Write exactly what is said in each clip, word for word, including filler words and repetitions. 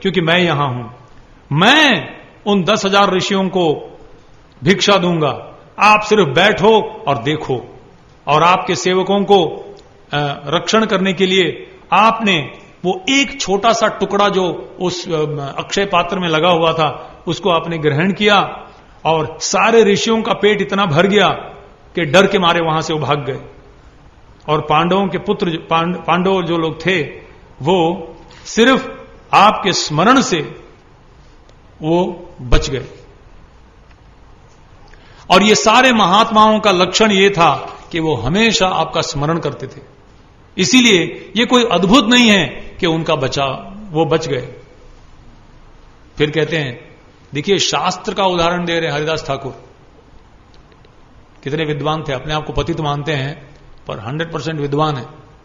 क्योंकि मैं यहां हूं। मैं उन दस हजार ऋषियों को भिक्षा दूंगा, आप सिर्फ बैठो और देखो। और आपके सेवकों को रक्षण करने के लिए आपने वो एक छोटा सा टुकड़ा जो उस अक्षय पात्र में लगा हुआ था उसको आपने ग्रहण किया, और सारे ऋषियों का पेट इतना भर गया कि डर के मारे वहां से वो भाग गए। और पांडवों के पुत्र पांडव जो लोग थे वो सिर्फ आपके स्मरण से वो बच गए। और ये सारे महात्माओं का लक्षण ये था कि वो हमेशा आपका स्मरण करते थे। इसीलिए ये कोई अद्भुत नहीं है कि उनका बचा वो बच गए। फिर कहते हैं, देखिए शास्त्र का उदाहरण दे रहे हरिदास ठाकुर, कितने विद्वान थे, अपने आप को पतित मानते हैं पर हंड्रेड परसेंट विद्वान है।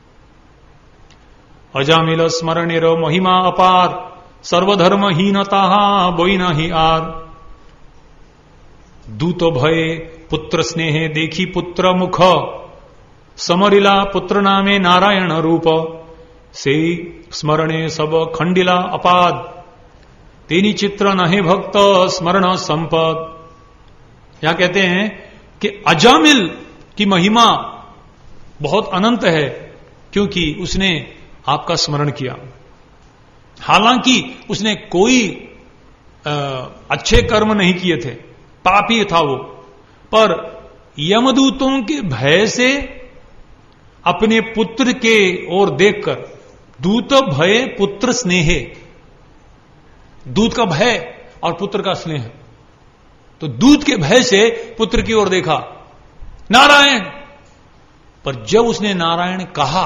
अजामिल स्मरणेर महिमा अपार, सर्वधर्महीनता बोई नहीं आर। दूत भये पुत्र स्नेहे देखी पुत्र मुख, समरिला पुत्र नामे नारायण रूप। से स्मरणे सब खंडिला अपाद, तेनी चित्र नहे भक्त स्मरण संपद। यहां कहते हैं कि अजामिल की महिमा बहुत अनंत है क्योंकि उसने आपका स्मरण किया। हालांकि उसने कोई आ, अच्छे कर्म नहीं किए थे, पापी था वो, पर यमदूतों के भय से अपने पुत्र के ओर देखकर, दूत भय पुत्र स्नेहे, दूत का भय और पुत्र का स्नेह, तो दूत के भय से पुत्र की ओर देखा नारायण। पर जब उसने नारायण कहा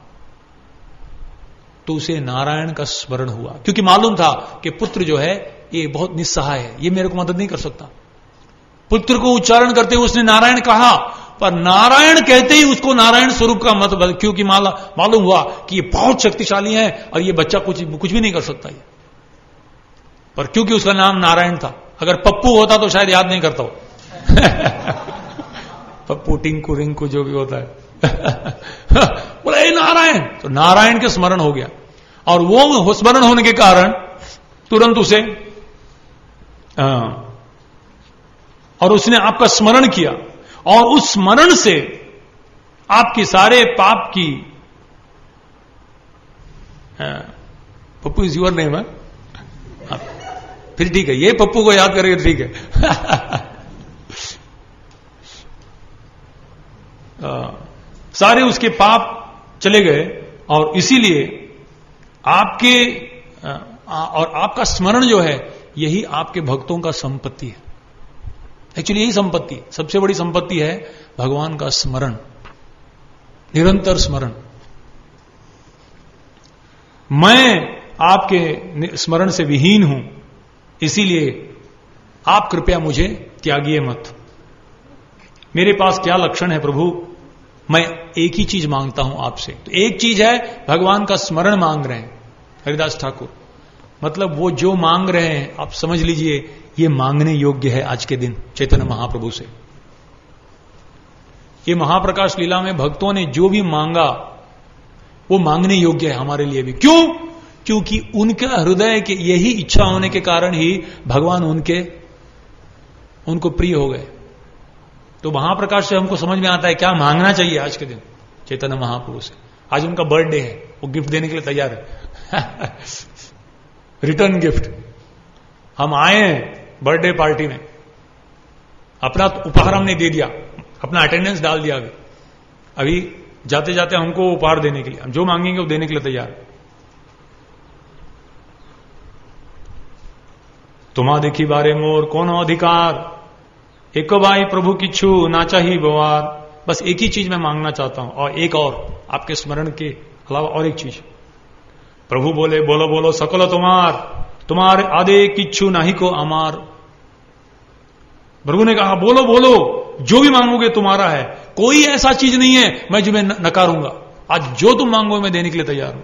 तो उसे नारायण का स्मरण हुआ, क्योंकि मालूम था कि पुत्र जो है ये बहुत निस्सहाय है, ये मेरे को मदद नहीं कर सकता। पुत्र को उच्चारण करते हुए उसने नारायण कहा, पर नारायण कहते ही उसको नारायण स्वरूप का मत, क्योंकि मालूम हुआ कि ये बहुत शक्तिशाली है और ये बच्चा कुछ कुछ भी नहीं कर सकता ये। पर क्योंकि उसका नाम नारायण था, अगर पप्पू होता तो शायद याद नहीं करता हो। पप्पू टिंकू रिंकू जो भी होता है बोला ये नारायण, तो नारायण के स्मरण हो गया। और वो स्मरण होने के कारण तुरंत उसे आ, और उसने आपका स्मरण किया, और उस स्मरण से आपके सारे पाप की, पप्पू इज यूर नेम है, फिर ठीक है, ये पप्पू को याद करेंगे ठीक है। आ, सारे उसके पाप चले गए, और इसीलिए आपके आ, और आपका स्मरण जो है यही आपके भक्तों का संपत्ति है। एक्चुअली यही संपत्ति, सबसे बड़ी संपत्ति है भगवान का स्मरण, निरंतर स्मरण। मैं आपके स्मरण से विहीन हूं, इसीलिए आप कृपया मुझे त्यागिए मत। मेरे पास क्या लक्षण है प्रभु, मैं एक ही चीज मांगता हूं आपसे। तो एक चीज है भगवान का स्मरण मांग रहे हैं हरिदास ठाकुर, मतलब वो जो मांग रहे हैं आप समझ लीजिए ये मांगने योग्य है आज के दिन चैतन्य महाप्रभु से। ये महाप्रकाश लीला में भक्तों ने जो भी मांगा वो मांगने योग्य है हमारे लिए भी। क्यों? क्योंकि उनका हृदय के यही इच्छा होने के कारण ही भगवान उनके उनको प्रिय हो गए। तो महाप्रकाश से हमको समझ में आता है क्या मांगना चाहिए आज के दिन चैतन्य महाप्रभु से। आज उनका बर्थडे है, वो गिफ्ट देने के लिए तैयार है। Return gift. हम आए हैं बर्थडे पार्टी में, अपना उपहार हमने दे दिया, अपना अटेंडेंस डाल दिया। अभी अभी जाते जाते हमको उपहार देने के लिए, हम जो मांगेंगे वो देने के लिए तैयार। तुम्हा देखी बारे मोर कौन अधिकार, एक भाई प्रभु किच्छु ना चाहिए बवार। बस एक ही चीज मैं मांगना चाहता हूं, और एक और आपके स्मरण के अलावा और एक चीज। प्रभु बोले बोलो बोलो सकल तुम्हार, तुम्हारे आदे किच्छु नाही को अमार। प्रभु ने कहा बोलो बोलो जो भी मांगोगे तुम्हारा है, कोई ऐसा चीज नहीं है मैं जो मैं नकारूंगा। आज जो तुम मांगो मैं देने के लिए तैयार हूं।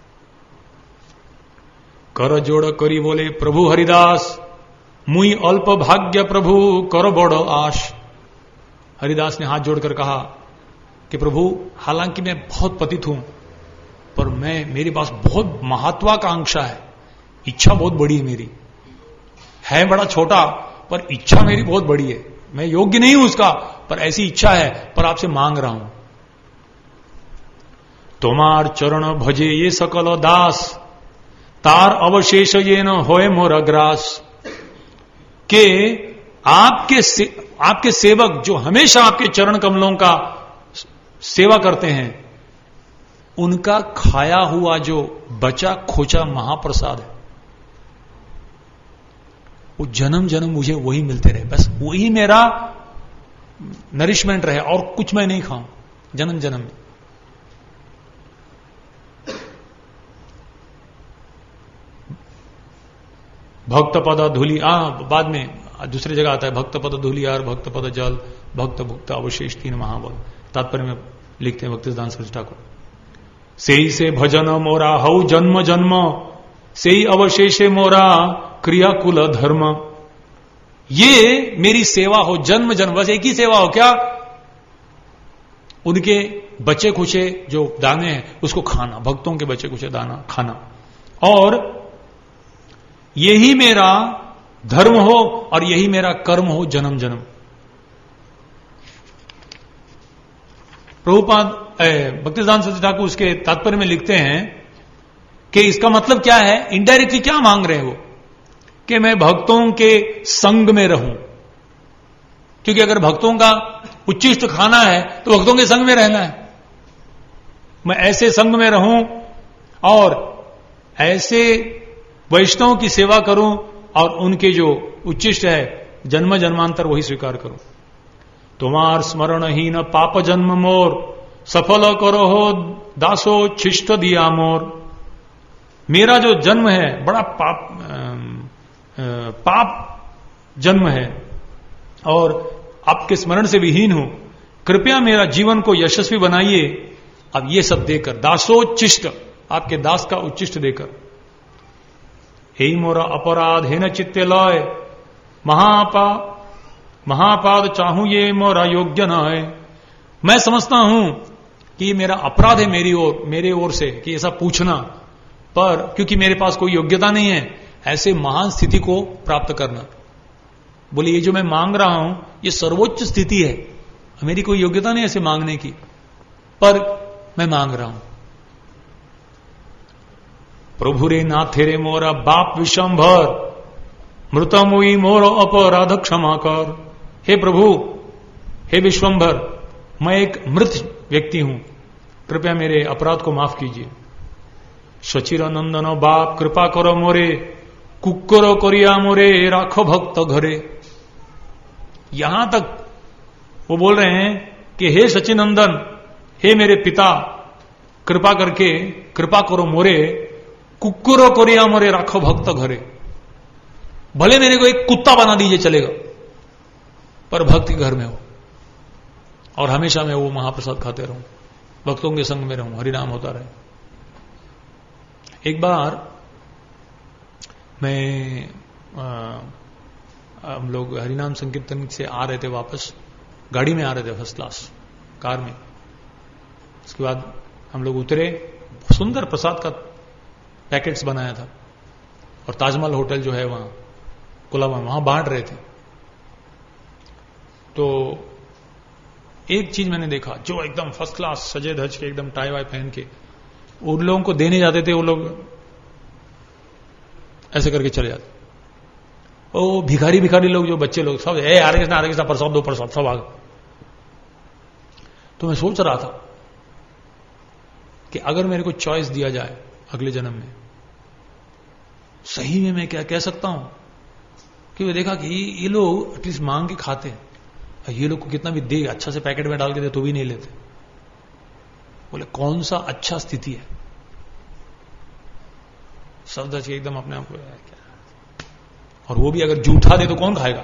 कर जोड़ करी बोले प्रभु हरिदास, मुई अल्प भाग्य प्रभु कर बड़ आश। हरिदास ने हाथ जोड़कर कहा कि प्रभु हालांकि मैं बहुत पतित हूं, पर मैं मेरे पास बहुत महत्वाकांक्षा है इच्छा बहुत बड़ी है मेरी, है बड़ा छोटा पर इच्छा मेरी बहुत बड़ी है, मैं योग्य नहीं हूं उसका, पर ऐसी इच्छा है, पर आपसे मांग रहा हूं। तोमार चरण भजे ये सकल दास, तार अवशेष ये न होए मोर ग्रास। के आपके से, आपके सेवक जो हमेशा आपके चरण कमलों का सेवा करते हैं, उनका खाया हुआ जो बचा खोचा महाप्रसाद है, वो जन्म जन्म मुझे वही मिलते रहे, बस वही मेरा नरिशमेंट रहे, और कुछ मैं नहीं खाऊं जन्म जन्म में। भक्त पद धूलि, आ बाद में दूसरी जगह आता है, भक्त पद धूलियार, भक्त पद जल, भक्त भुक्त अवशेष, तीन महाबल। तात्पर्य में लिखते हैं भक्ति सिद्धांत सरस्वती ठाकुर, सेई से भजन मोरा हऊ जन्म जन्म, सेई अवशेषे मोरा क्रियाकुल धर्म। ये मेरी सेवा हो जन्म जन्म, बस एक ही सेवा हो, क्या? उनके बचे खुचे जो दाने हैं उसको खाना, भक्तों के बचे खुचे दाना खाना, और यही मेरा धर्म हो और यही मेरा कर्म हो जन्म जन्म। प्रभुपाद भक्ति सिद्धांत सरस्वती ठाकुर उसके तात्पर्य में लिखते हैं कि इसका मतलब क्या है, इनडायरेक्टली क्या मांग रहे हैं वो, कि मैं भक्तों के संग में रहूं, क्योंकि अगर भक्तों का उच्चिष्ट खाना है तो भक्तों के संग में रहना है। मैं ऐसे संग में रहूं और ऐसे वैष्णव की सेवा करूं और उनके जो उच्चिष्ट है जन्म जन्मांतर वही स्वीकार करूं। तुम्हार स्मरणहीन पाप जन्म मोर, सफल करो हो दासो छिष्ट दिया मोर। मेरा जो जन्म है बड़ा पाप पाप जन्म है और आपके स्मरण से विहीन हूं, कृपया मेरा जीवन को यशस्वी बनाइए। अब ये सब देकर, दासोच्चिष्ट, आपके दास का उच्चिष्ट देकर, हे मोरा अपराध हे न चित्ते लय, महापा महापाद चाहूं ये मोरा योग्य न है। मैं समझता हूं कि ये मेरा अपराध है मेरी ओर, मेरे ओर से कि ऐसा पूछना, पर क्योंकि मेरे पास कोई योग्यता नहीं है ऐसे महान स्थिति को प्राप्त करना। बोले ये जो मैं मांग रहा हूं ये सर्वोच्च स्थिति है, मेरी कोई योग्यता नहीं ऐसे मांगने की, पर मैं मांग रहा हूं। प्रभु रे नाथे रे मोरा बाप विशंभर, मृतम हुई मोर अपराध क्षमा कर। हे प्रभु, हे विश्वंभर, मैं एक मृत व्यक्ति हूं, कृपया मेरे अपराध को माफ कीजिए। सचिर नंदन बाप कृपा करो मोरे, कुक्कर करिया मोरे राखो भक्त घरे। यहां तक वो बोल रहे हैं कि हे सचिनंदन, हे मेरे पिता, कृपा करके कृपा करो मोरे, कुक्कुरो कोरिया मोरे राखो भक्त घरे। भले मेरे को एक कुत्ता बना दीजिए चलेगा, पर भक्त के घर में हो और हमेशा मैं वो महाप्रसाद खाते रहूं, भक्तों के संग में रहूं, हरिनाम होता रहे। एक बार मैं आ, हम लोग हरिनाम संकीर्तन से आ रहे थे, वापस गाड़ी में आ रहे थे, फर्स्ट क्लास कार में। उसके बाद हम लोग उतरे, सुंदर प्रसाद का पैकेट्स बनाया था और ताजमहल होटल जो है वहां कोलाबा, वहां बांट रहे थे। तो एक चीज मैंने देखा, जो एकदम फर्स्ट क्लास सजे धज के एकदम टाई वाई पहन के उन लोगों को देने जाते थे, वो लोग ऐसे करके चले जाते। ओ भिखारी भिखारी लोग, जो बच्चे लोग सब, ए हरे कृष्णा हरे कृष्णा प्रसाद दो प्रसाद, सब आ गए। तो मैं सोच रहा था कि अगर मेरे को चॉइस दिया जाए अगले जन्म में, सही में मैं क्या कह सकता हूं कि मैं देखा कि ये लोग एटलीस्ट मांग के खाते हैं, ये लोग को कितना भी दे, अच्छा से पैकेट में डाल के दे तो भी नहीं लेते। बोले कौन सा अच्छा स्थिति है, सब दच एकदम अपने आप को, और वो भी अगर जूठा दे तो कौन खाएगा।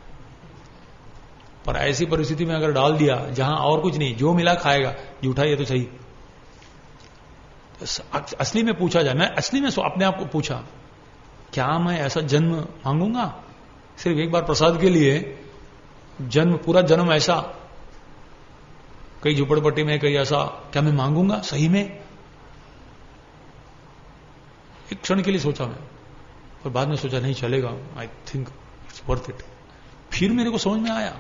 पर ऐसी परिस्थिति में अगर डाल दिया जहां और कुछ नहीं, जो मिला खाएगा, जूठा ये तो सही। असली में पूछा जाए, मैं असली में अपने आप को पूछा, क्या मैं ऐसा जन्म मांगूंगा सिर्फ एक बार प्रसाद के लिए? जन्म, पूरा जन्म ऐसा, कहीं झुपड़पट्टी में कहीं ऐसा, क्या मैं मांगूंगा सही में? एक क्षण के लिए सोचा मैं, और बाद में सोचा नहीं चलेगा, I think it's worth it. फिर मेरे को समझ में आया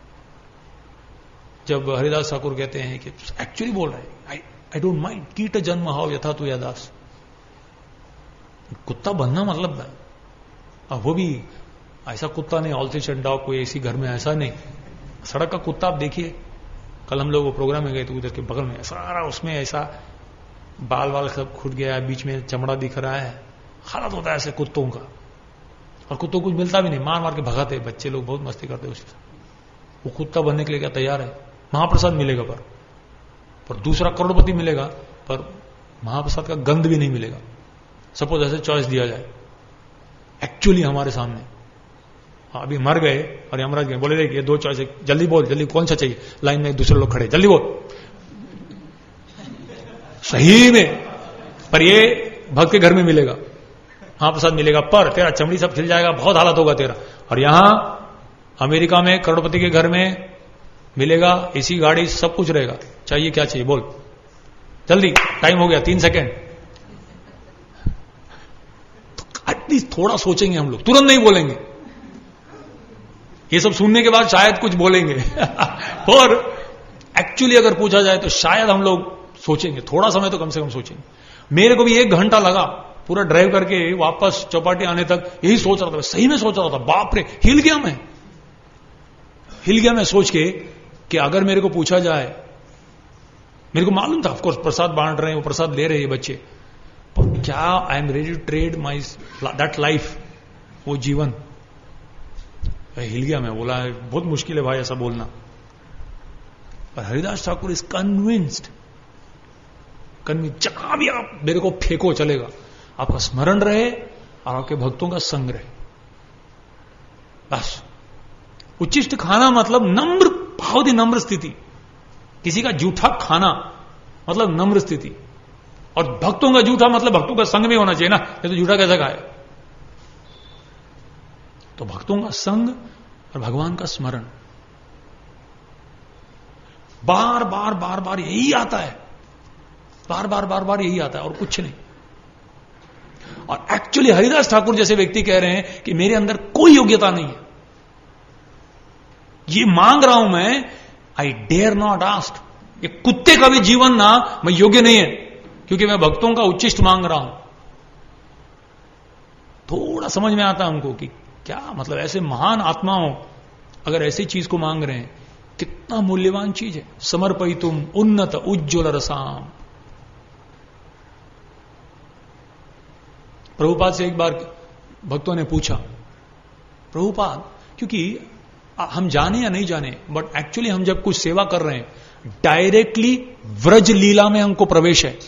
जब हरिदास ठाकुर कहते हैं कि एक्चुअली बोल रहे हैं, आई आई डोंट माइंड कीट जन्म हाव यथा तू या दास। कुत्ता बनना मतलब है, अब वो भी ऐसा कुत्ता नहीं ऑल्थिशन डॉग कोई ऐसी घर में, ऐसा नहीं। सड़क का कुत्ता आप देखिए, कल हम लोग वो प्रोग्राम में गए थे, उधर के बगल में सारा उसमें ऐसा बाल वाल सब खुट गया है, बीच में चमड़ा दिख रहा है, हालत होता है ऐसे कुत्तों का। और कुत्तों को कुछ मिलता भी नहीं, मार मार के भगाते, बच्चे लोग बहुत मस्ती करते उसके साथ। वो कुत्ता बनने के लिए क्या तैयार है? महाप्रसाद मिलेगा पर पर दूसरा करोड़पति मिलेगा, पर महाप्रसाद का गंध भी नहीं मिलेगा। सपोज ऐसे चॉइस दिया जाए एक्चुअली हमारे सामने, अभी मर गए और यमराज गए, बोले ये दो चॉइस, जल्दी बोल, जल्दी कौन सा चाहिए, लाइन में दूसरे लोग खड़े, जल्दी बोल। सही में, पर ये भक्त के घर में मिलेगा, महाप्रसाद मिलेगा, पर तेरा चमड़ी सब खिल जाएगा, बहुत हालत होगा तेरा। और यहां अमेरिका में करोड़पति के घर में मिलेगा, एसी गाड़ी सब कुछ रहेगा, चाहिए क्या चाहिए बोल, जल्दी, टाइम हो गया, तीन सेकेंड। तो एटलीस्ट थोड़ा सोचेंगे हम लोग, तुरंत नहीं बोलेंगे। ये सब सुनने के बाद शायद कुछ बोलेंगे और एक्चुअली अगर पूछा जाए तो शायद हम लोग सोचेंगे, थोड़ा समय तो कम से कम सोचेंगे। मेरे को भी एक घंटा लगा पूरा ड्राइव करके वापस चौपाटी आने तक, यही सोच रहा था, सही में सोच रहा था, बाप रे, हिल गया मैं, हिल गया मैं सोच के कि अगर मेरे को पूछा जाए, मेरे को मालूम था ऑफकोर्स प्रसाद बांट रहे हैं, वो प्रसाद ले रहे हैं बच्चे, पर क्या I am ready to trade my that life, वो जीवन। हिल गया मैं, बोला बहुत मुश्किल है भाई ऐसा बोलना। पर Haridas Thakur is convinced, convince, जहां भी आप मेरे को फेंको चलेगा, आपका स्मरण रहे और आपके भक्तों का संग रहे, बस। उच्चिष्ट खाना मतलब नम्र, बहुत ही नम्र स्थिति, किसी का जूठा खाना मतलब नम्र स्थिति, और भक्तों का जूठा मतलब भक्तों का संग में होना चाहिए ना, ये तो जूठा कैसा खाए। तो भक्तों का संग और भगवान का स्मरण, बार बार बार बार यही आता है, बार बार बार बार यही आता है और कुछ नहीं। और एक्चुअली हरिदास ठाकुर जैसे व्यक्ति कह रहे हैं कि मेरे अंदर कोई योग्यता नहीं है, ये मांग रहा हूं मैं, आई डेयर नॉट आस्क, ये कुत्ते का भी जीवन ना मैं योग्य नहीं है, क्योंकि मैं भक्तों का उच्चिष्ट मांग रहा हूं। थोड़ा समझ में आता है हमको कि क्या मतलब, ऐसे महान आत्माओं अगर ऐसी चीज को मांग रहे हैं, कितना मूल्यवान चीज है। समर्पयितुम उन्नत उज्ज्वल रसाम। प्रभुपाद से एक बार भक्तों ने पूछा, प्रभुपाद, क्योंकि हम जाने या नहीं जाने, बट एक्चुअली हम जब कुछ सेवा कर रहे हैं, डायरेक्टली व्रज लीला में हमको प्रवेश है।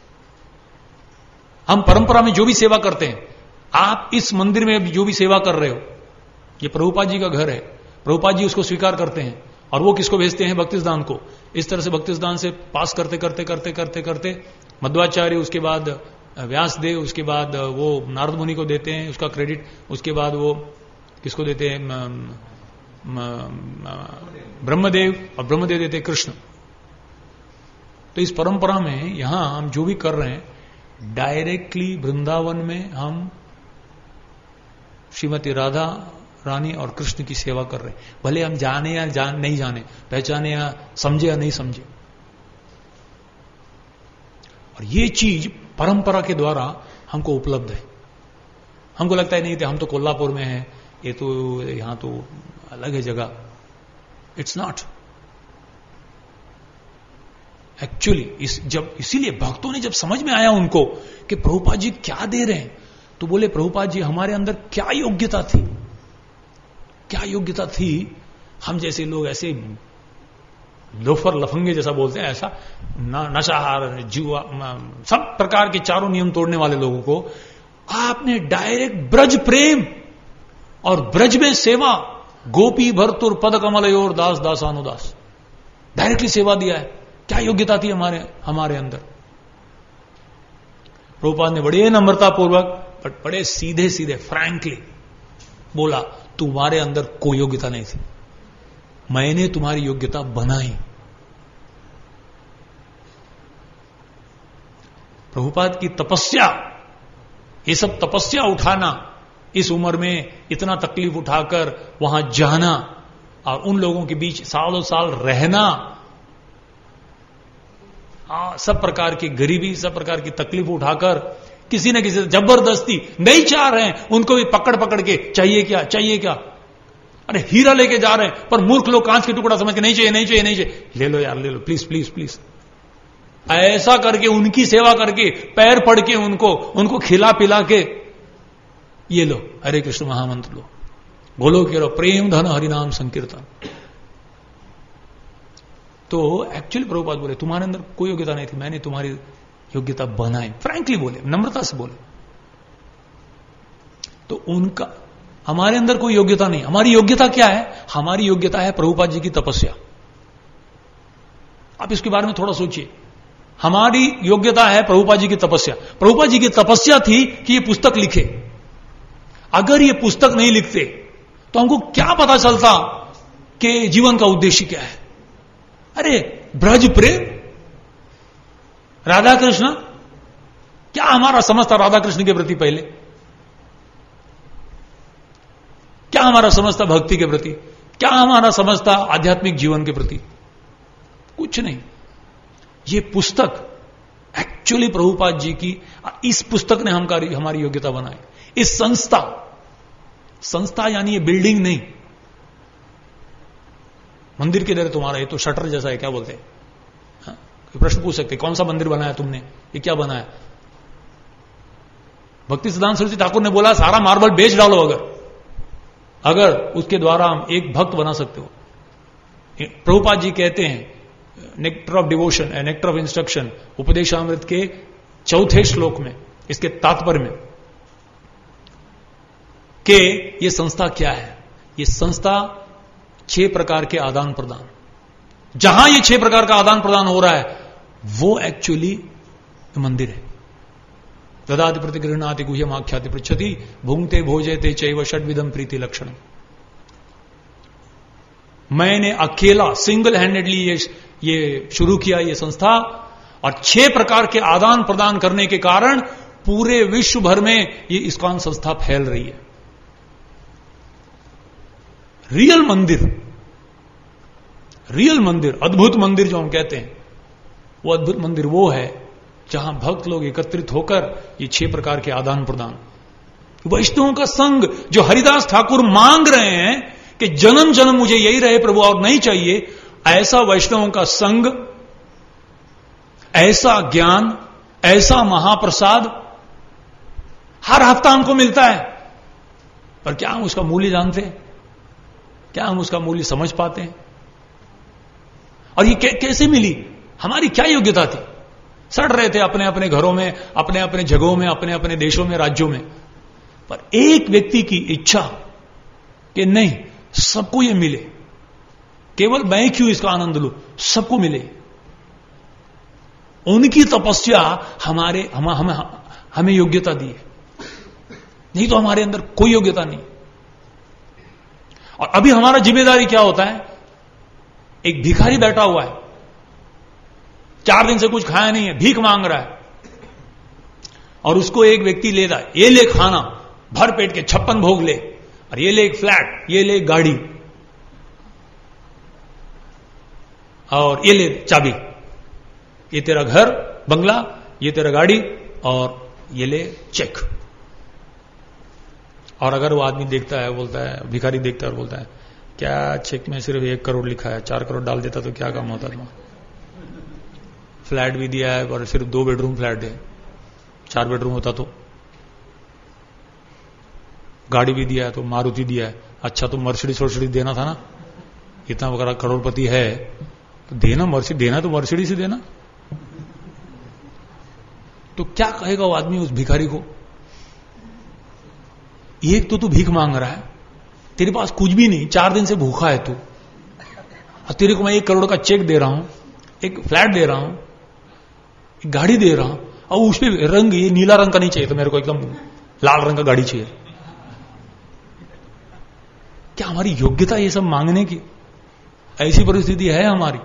हम परंपरा में जो भी सेवा करते हैं, आप इस मंदिर में जो भी सेवा कर रहे हो, ये प्रभुपाद जी का घर है, प्रभुपाद जी उसको स्वीकार करते हैं, और वो किसको भेजते हैं? भक्तिदान को। इस तरह से भक्तिदान से पास करते करते करते करते करते मध्वाचार्य, उसके बाद व्यासदेव, उसके बाद वो नारद मुनि को देते हैं उसका क्रेडिट, उसके बाद वो किसको देते हैं? ब्रह्मदेव, और ब्रह्मदेव देते हैं कृष्ण। तो इस परंपरा में यहां हम जो भी कर रहे हैं, डायरेक्टली वृंदावन में हम श्रीमती राधा रानी और कृष्ण की सेवा कर रहे हैं, भले हम जाने या जान नहीं जाने, पहचाने या समझे या नहीं समझे। और ये चीज परंपरा के द्वारा हमको उपलब्ध है। हमको लगता है नहीं थे, हम तो कोल्हापुर में हैं, ये तो यहां तो अलग है जगह। It's not actually. इस जब इसीलिए भक्तों ने जब समझ में आया उनको कि प्रभुपाद जी क्या दे रहे हैं, तो बोले प्रभुपाद जी हमारे अंदर क्या योग्यता थी, क्या योग्यता थी, हम जैसे लोग ऐसे लोफर लफंगे जैसा बोलते हैं, ऐसा नशाहार, जुआ, सब प्रकार के चारों नियम तोड़ने वाले लोगों को आपने डायरेक्ट ब्रज प्रेम और ब्रज में सेवा, गोपी भरतुर पद कमलयोर दास दासानुदास, डायरेक्टली सेवा दिया है। क्या योग्यता थी हमारे हमारे अंदर? प्रभुपाद ने बड़े नम्रतापूर्वक बट बड़े सीधे सीधे फ्रैंकली बोला, तुम्हारे अंदर कोई योग्यता नहीं थी, मैंने तुम्हारी योग्यता बनाई। प्रभुपाद की तपस्या, ये सब तपस्या उठाना, इस उम्र में इतना तकलीफ उठाकर वहां जाना और उन लोगों के बीच सालों साल रहना, आ, सब प्रकार की गरीबी, सब प्रकार की तकलीफ उठाकर किसी न किसी जबरदस्ती नहीं चाह रहे हैं, उनको भी पकड़ पकड़ के चाहिए क्या चाहिए क्या, अरे हीरा लेके जा रहे हैं पर मूर्ख लोग कांच के टुकड़ा समझ के नहीं चाहिए नहीं चाहिए नहीं चाहिए, ले लो यार ले लो प्लीज प्लीज प्लीज। ऐसा करके उनकी सेवा करके पैर पड़ के उनको उनको खिला पिला के ये लो हरे कृष्ण महामंत्र लो, बोलो के लो प्रेम धन हरिनाम संकीर्तन। तो एक्चुअली प्रभुपाद बोले तुम्हारे अंदर कोई योग्यता नहीं थी, मैंने तुम्हारी योग्यता बनाई, फ्रैंकली बोले, नम्रता से बोले। तो उनका हमारे अंदर कोई योग्यता नहीं, हमारी योग्यता क्या है? हमारी योग्यता है प्रभुपाद जी की तपस्या। आप इसके बारे में थोड़ा सोचिए। हमारी योग्यता है प्रभुपाद जी की तपस्या। प्रभुपाद जी की तपस्या थी कि ये पुस्तक लिखे। अगर ये पुस्तक नहीं लिखते तो हमको क्या पता चलता कि जीवन का उद्देश्य क्या है? अरे ब्रज प्रेम, राधा कृष्ण, क्या हमारा समझता राधा कृष्ण के प्रति? पहले क्या हमारा समझता भक्ति के प्रति? क्या हमारा समझता आध्यात्मिक जीवन के प्रति? कुछ नहीं। ये पुस्तक एक्चुअली प्रभुपाद जी की, इस पुस्तक ने हम हमारी योग्यता बनाई। इस संस्था, संस्था यानी ये बिल्डिंग नहीं, मंदिर के दर तुम्हारा ये तो शटर जैसा है, क्या बोलते हैं? हाँ? प्रश्न पूछ सकते कौन सा मंदिर बनाया तुमने, ये क्या बनाया? भक्ति सिद्धांत सरस्वती ठाकुर ने बोला सारा मार्बल बेच डालो अगर अगर उसके द्वारा हम एक भक्त बना सकते हो। प्रभुपाद जी कहते हैं nectar of devotion, nectar of instruction, Upadeshamrita के चौथे श्लोक में, इसके तात्पर्य में, कि ये संस्था क्या है? ये संस्था छह प्रकार के आदान प्रदान, जहां ये छह प्रकार का आदान प्रदान हो रहा है वो एक्चुअली मंदिर है। ददाति प्रतिगृहणाति गुह्यम आख्याति पृच्छति भुंगते भोजते चैव षड्विधम प्रीति लक्षण। मैंने अकेला सिंगल हैंडेडली ये ये शुरू किया ये संस्था, और छह प्रकार के आदान प्रदान करने के कारण पूरे विश्व भर में ये इस्कॉन संस्था फैल रही है। रियल मंदिर, रियल मंदिर, अद्भुत मंदिर जो हम कहते हैं, वो अद्भुत मंदिर वो है जहां भक्त लोग एकत्रित होकर ये छह प्रकार के आदान प्रदान, वैष्णवों का संग जो हरिदास ठाकुर मांग रहे हैं कि जन्म जन्म मुझे यही रहे प्रभु और नहीं चाहिए, ऐसा वैष्णवों का संग, ऐसा ज्ञान, ऐसा महाप्रसाद हर हफ्ता हमको मिलता है। पर क्या हम उसका मूल्य जानते हैं? क्या हम उसका मूल्य समझ पाते हैं? और ये कैसे मिली? हमारी क्या योग्यता थी? सड़ रहे थे अपने अपने घरों में, अपने अपने जगहों में, अपने अपने देशों में, राज्यों में, पर एक व्यक्ति की इच्छा कि नहीं, सबको ये मिले, केवल मैं क्यों इसका आनंद लूं, सबको मिले। उनकी तपस्या हमारे हम, हम, हमें योग्यता दी है, नहीं तो हमारे अंदर कोई योग्यता नहीं। और अभी हमारा जिम्मेदारी क्या होता है? एक भिखारी बैठा हुआ है, चार दिन से कुछ खाया नहीं है, भीख मांग रहा है, और उसको एक व्यक्ति ले रहा है, ये ले खाना, भर पेट के छप्पन भोग ले, और ये ले एक फ्लैट, ये ले एक गाड़ी, और ये ले चाबी, ये तेरा घर बंगला, ये तेरा गाड़ी, और ये ले चेक। और अगर वो आदमी देखता है, बोलता है, भिखारी देखता है और बोलता है क्या चेक में सिर्फ एक करोड़ लिखा है, चार करोड़ डाल देता तो क्या काम होता था? फ्लैट भी दिया है और सिर्फ दो बेडरूम फ्लैट है, चार बेडरूम होता तो। गाड़ी भी दिया है तो मारुति दिया है, अच्छा तो मर्सिडीज वर्सिडीज देना था ना, इतना वगैरह करोड़पति है तो देना, मर्सिडीज देना तो मर्सिडीज ही देना। तो क्या कहेगा वो आदमी उस भिखारी को? एक तो तू भीख मांग रहा है, तेरे पास कुछ भी नहीं, चार दिन से भूखा है तू, और तेरे को मैं एक करोड़ का चेक दे रहा हूं, एक फ्लैट दे रहा हूं, एक गाड़ी दे रहा हूं, और उस पर रंग ये नीला रंग का नहीं चाहिए, तो मेरे को एकदम लाल रंग का गाड़ी चाहिए। क्या हमारी योग्यता ये सब मांगने की? ऐसी परिस्थिति है हमारी।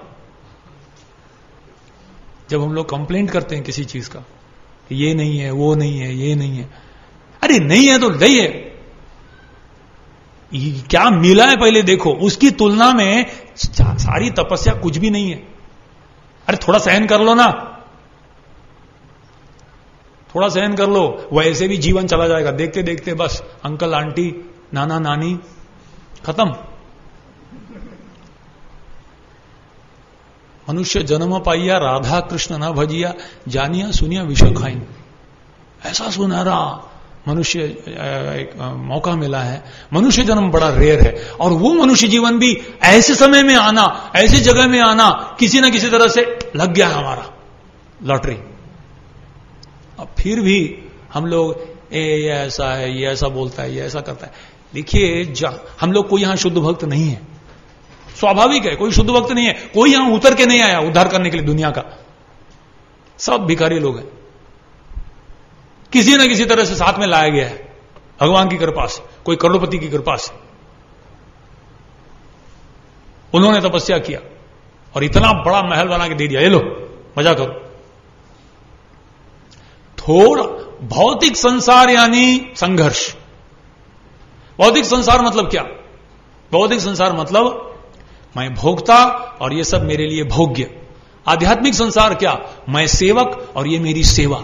जब हम लोग कंप्लेंट करते हैं किसी चीज का, ये नहीं है, वो नहीं है, ये नहीं है, अरे नहीं है तो नहीं है, क्या मिला है पहले देखो, उसकी तुलना में सारी तपस्या कुछ भी नहीं है। अरे थोड़ा सहन कर लो ना, थोड़ा सहन कर लो, वैसे भी जीवन चला जाएगा, देखते देखते बस अंकल आंटी नाना नानी खत्म। मनुष्य जन्म पाइया राधा कृष्ण न भजिया, जानिया सुनिया विषय खाइन। ऐसा सुनहरा मनुष्य एक मौका मिला है। मनुष्य जन्म बड़ा रेयर है, और वो मनुष्य जीवन भी ऐसे समय में आना, ऐसी जगह में आना, किसी ना किसी तरह से लग गया हमारा लॉटरी। अब फिर भी हम लोग ए ये ऐसा है, ये ऐसा बोलता है, ये ऐसा करता है। देखिए हम लोग कोई यहां शुद्ध भक्त नहीं है, स्वाभाविक है, कोई शुद्ध भक्त नहीं है, कोई यहां उतर के नहीं आया उद्धार करने के लिए दुनिया का, सब भिखारी लोग हैं। किसी न किसी तरह से साथ में लाया गया है भगवान की कृपा से, कोई करोड़पति की कृपा से। उन्होंने तपस्या किया और इतना बड़ा महल बना के दे दिया, ये लो मजा करो। थोड़ा भौतिक संसार यानी संघर्ष। भौतिक संसार मतलब क्या? भौतिक संसार मतलब मैं भोक्ता और ये सब मेरे लिए भोग्य। आध्यात्मिक संसार क्या? मैं सेवक और ये मेरी सेवा।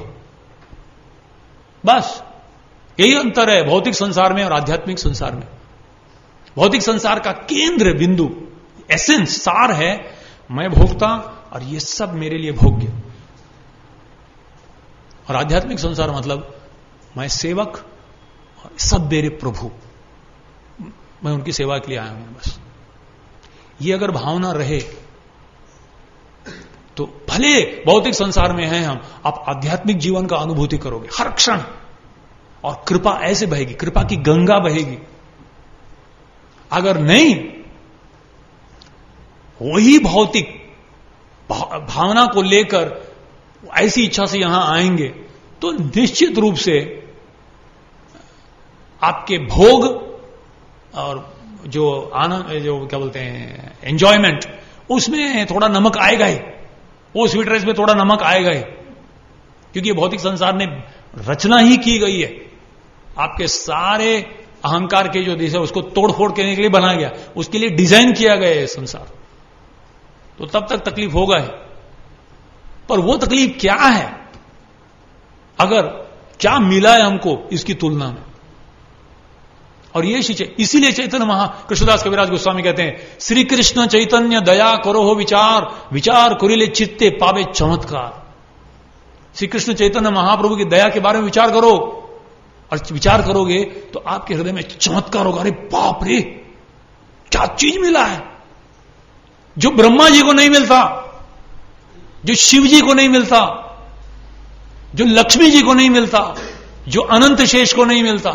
बस यही अंतर है भौतिक संसार में और आध्यात्मिक संसार में। भौतिक संसार का केंद्र बिंदु, एसेंस, सार है मैं भोक्ता और ये सब मेरे लिए भोग्य। और आध्यात्मिक संसार मतलब मैं सेवक और सब मेरे प्रभु, मैं उनकी सेवा के लिए आया हूं। बस ये अगर भावना रहे तो भले भौतिक संसार में हैं हम, आप आध्यात्मिक जीवन का अनुभूति करोगे हर क्षण, और कृपा ऐसे बहेगी, कृपा की गंगा बहेगी। अगर नहीं, वही भौतिक भावना को लेकर ऐसी इच्छा से यहां आएंगे तो निश्चित रूप से आपके भोग और जो आनंद, जो क्या बोलते हैं एंजॉयमेंट, उसमें थोड़ा नमक आएगा ही, वो स्वीटनेस में थोड़ा नमक आएगा ही, क्योंकि भौतिक संसार ने रचना ही की गई है। आपके सारे अहंकार के जो देश है उसको तोड़फोड़ करने के लिए बनाया गया, उसके लिए डिजाइन किया गया है संसार। तो तब तक तकलीफ होगा ही, पर वो तकलीफ क्या है अगर क्या मिला है हमको इसकी तुलना में? और ये इसीलिए चैतन्य महा कृष्णदास कविराज गोस्वामी कहते हैं, श्री कृष्ण चैतन्य दया करो हो विचार, विचार करिले चित्ते पावे चमत्कार। श्री कृष्ण चैतन्य महाप्रभु की दया के बारे में विचार करो, और विचार करोगे तो आपके हृदय में चमत्कार होगा। अरे बाप रे, क्या चीज मिला है जो ब्रह्मा जी को नहीं मिलता, जो शिव जी को नहीं मिलता, जो लक्ष्मी जी को नहीं मिलता, जो अनंत शेष को नहीं मिलता।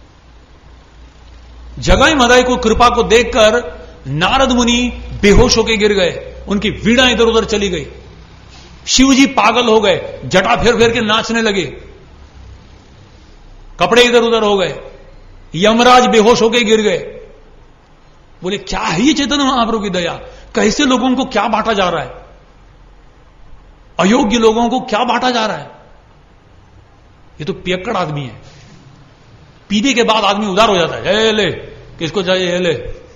जगाई मदाई को कृपा को देखकर नारद मुनि बेहोश होकर गिर गए, उनकी वीणा इधर उधर चली गई। शिव जी पागल हो गए, जटा फेर फेर के नाचने लगे, कपड़े इधर उधर हो गए। यमराज बेहोश होकर गिर गए। बोले क्या है ये चैतन्य महाप्रभु की दया, कैसे लोगों को क्या बांटा जा रहा है, अयोग्य लोगों को क्या बांटा जा रहा है। ये तो पियक्कड़ आदमी है, पीने के बाद आदमी उदार हो जाता है, ए ले किसको चाहिए, ये ले,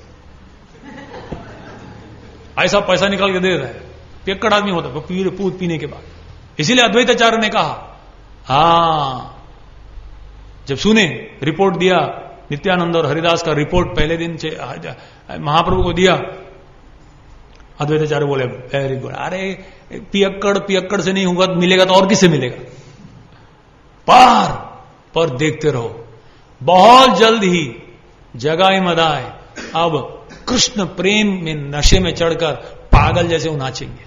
ऐसा पैसा निकाल के दे रहा है। पियक्कड़ आदमी होता है पी, पूत पीने के बाद। इसीलिए अद्वैताचार्य ने कहा, हां जब सुने रिपोर्ट दिया नित्यानंद और हरिदास का रिपोर्ट पहले दिन महाप्रभु को दिया, अद्वैताचार्य बोले वेरी गुड। अरे पियक्कड़ पियक्कड़ से नहीं होगा, मिलेगा तो और किससे मिलेगा। पर पर देखते रहो, बहुत जल्द ही जगाए मदाए अब कृष्ण प्रेम में नशे में चढ़कर पागल जैसे वो नाचेंगे।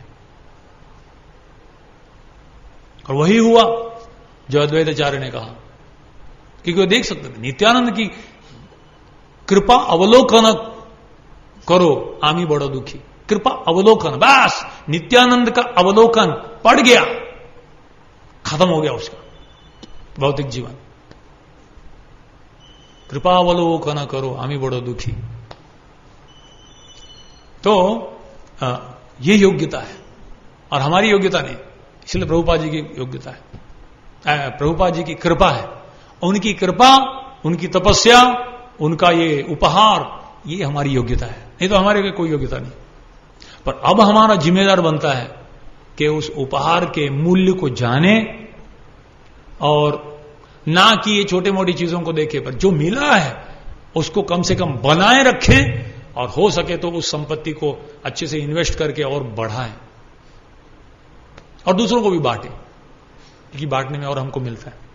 और वही हुआ जो अद्वैताचार्य ने कहा, क्योंकि वो देख सकते थे नित्यानंद की कृपा अवलोकन करो आमी बड़ो दुखी। कृपा अवलोकन, बस नित्यानंद का अवलोकन पड़ गया, खत्म हो गया उसका भौतिक जीवन। कृपा अवलोकन करो आमी बड़ो दुखी। तो आ, ये योग्यता है और हमारी योग्यता नहीं, इसलिए प्रभुपाद जी की योग्यता है, प्रभुपाद जी की कृपा है। उनकी कृपा, उनकी तपस्या उनका ये उपहार, ये हमारी योग्यता है, नहीं तो हमारे कोई योग्यता नहीं। पर अब हमारा जिम्मेदार बनता है कि उस उपहार के मूल्य को जाने और ना कि ये छोटे मोटी चीजों को देखे, पर जो मिला है उसको कम से कम बनाए रखें और हो सके तो उस संपत्ति को अच्छे से इन्वेस्ट करके और बढ़ाएं और दूसरों को भी बांटें, क्योंकि बांटने में और हमको मिलता है।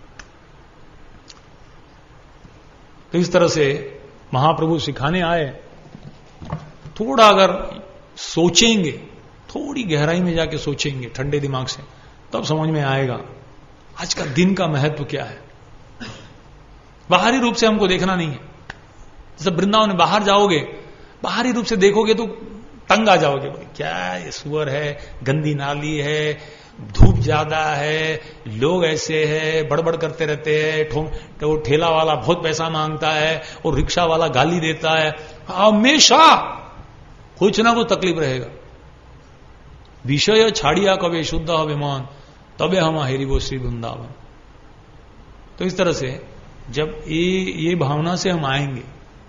तो इस तरह से महाप्रभु सिखाने आए। थोड़ा अगर सोचेंगे, थोड़ी गहराई में जाके सोचेंगे ठंडे दिमाग से, तब समझ में आएगा आज का दिन का महत्व क्या है। बाहरी रूप से हमको देखना नहीं है। जैसे वृंदावन में बाहर जाओगे, बाहरी रूप से देखोगे तो तंग आ जाओगे, क्या ये सुअर है, गंदी नाली है, धूप ज्यादा है, लोग ऐसे हैं, बड़बड़ करते रहते हैं, तो ठेला वाला बहुत पैसा मांगता है और रिक्शा वाला गाली देता है, हमेशा कुछ ना कुछ तकलीफ रहेगा। विषय छाड़िया कभी शुद्ध अभिमान तबे हम हेरिबो श्री वृंदावन। तो इस तरह से जब ये ये भावना से हम आएंगे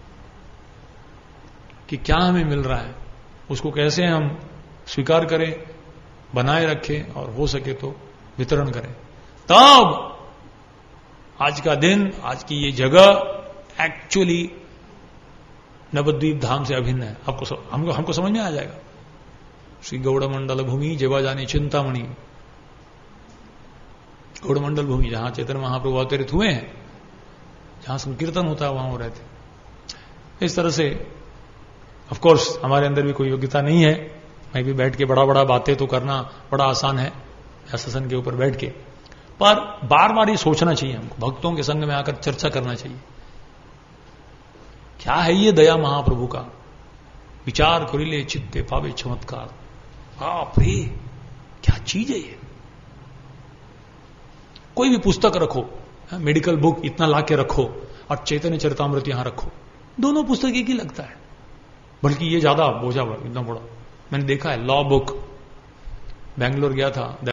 कि क्या हमें मिल रहा है, उसको कैसे हम स्वीकार करें, बनाए रखें और हो सके तो वितरण करें, तब आज का दिन, आज की ये जगह एक्चुअली नवद्वीप धाम से अभिन्न है। आपको हमको हमको समझ में आ जाएगा। श्री गौड़मंडल भूमि जेवा जानी चिंतामणि, गौड़मंडल भूमि जहां चैतन्य महाप्रभु अवतरित हुए हैं, जहां संकीर्तन होता है, वहां वो रहते। इस तरह से ऑफ कोर्स हमारे अंदर भी कोई योग्यता नहीं है। मैं भी बैठ के बड़ा बड़ा बातें तो करना बड़ा आसान है आसन के ऊपर बैठ के, पर बार बार ये सोचना चाहिए हमको, भक्तों के संग में आकर चर्चा करना चाहिए, क्या है ये दया महाप्रभु का। विचार करिले चित्ते पावे चमत्कार। बाप रे, क्या चीज है ये। कोई भी पुस्तक रखो, मेडिकल बुक इतना लाके रखो और चैतन्य चरितामृत यहां रखो, दोनों पुस्तक एक ही लगता है, बल्कि ये ज्यादा बोझा इतना बड़ा। मैंने देखा है लॉ बुक, बैंगलोर गया था।